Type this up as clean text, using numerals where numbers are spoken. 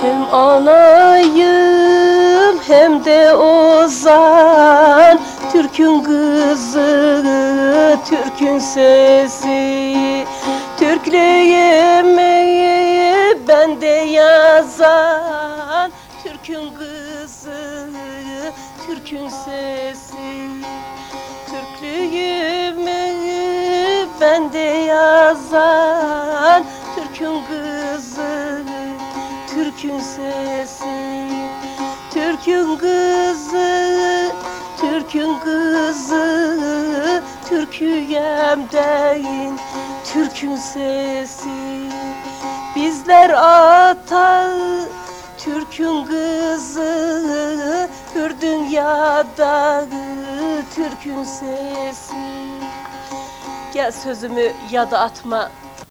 Hem anayım hem de ozan, Türk'ün kızı, Türk'ün sesi. Türklüğümü bende yazan, Türk'ün kızı, Türk'ün sesi. Türklüğümü bende yazan, Türk'ün kızı, Türk'ün sesi. Türk'ün kızı, Türk'ün kızı, Türk'üyem deyin, Türk'ün sesi. Bizler atağı, Türk'ün kızı, hür dünyada Türk'ün sesi. Gel sözümü yada atma,